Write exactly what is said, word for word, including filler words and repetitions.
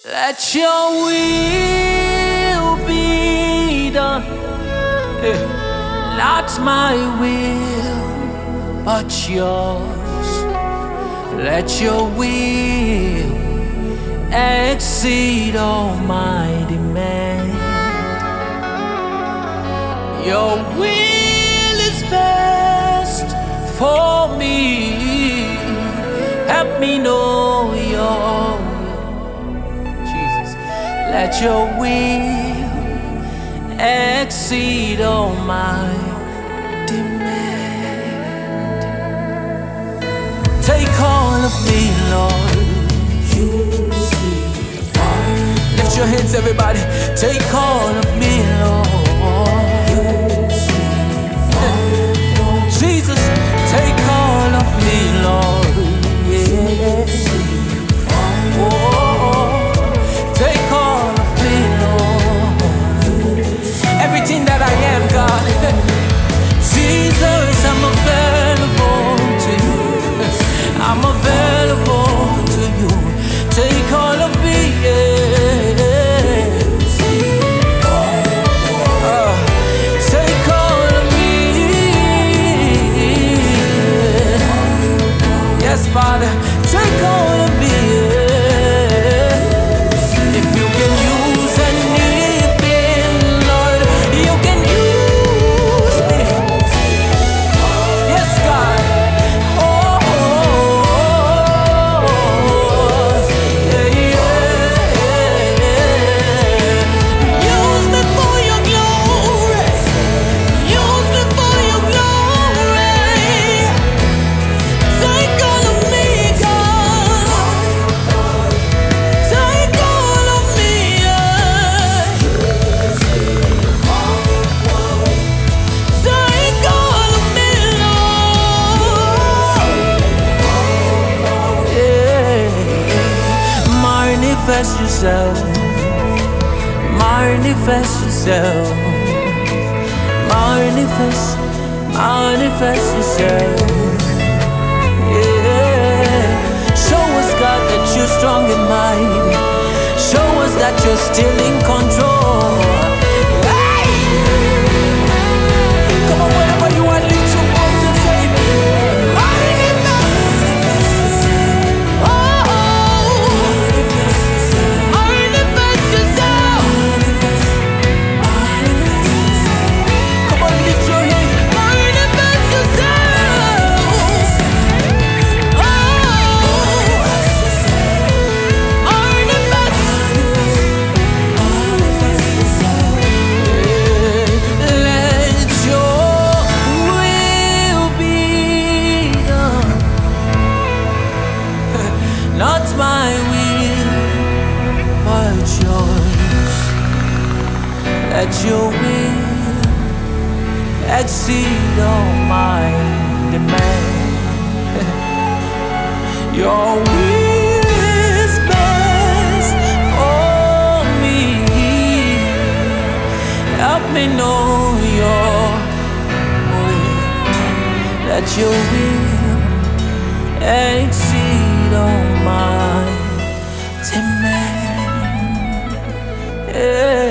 Let your will be done. Eh, Not my will, but yours. Let your will exceed all my demand. Your will is best for me. Help me know your will. Jesus, let your will exceed all my demand. Take all of me, Lord. Lift your hands, everybody. Take all of me, Lord. Jesus, take all of me, Lord. Yeah. Oh, take all of me, Lord. Everything that I am, God. Jesus, I'm available to you. I'm available to you. Take all of me, yeah. Uh, take all of me. Yes, Father, take all of me, yeah. If you can use anything, Lord, you can use me. Yes, God. Oh, oh, oh, yeah, yeah. Use me for your glory. Use me for your glory. Take all of me, God. Take all of me, yeah. Take all of me, Lord. Yeah. Manifest yourself. Manifest yourself. Manifest, manifest yourself. Yeah. Show us, God, that you're strong in mind. Show us that you're still in control. Hey! Come on, wherever you are, lift your voice and say, manifest. Oh, manifest yourself. Come on, lift your hands. Manifest yourself. Oh, let your will be done. Not my will, but yours. Let your will exceed all my demand. Your will is best for me. Help me know your will. Let your will exceed all my demand. Yeah.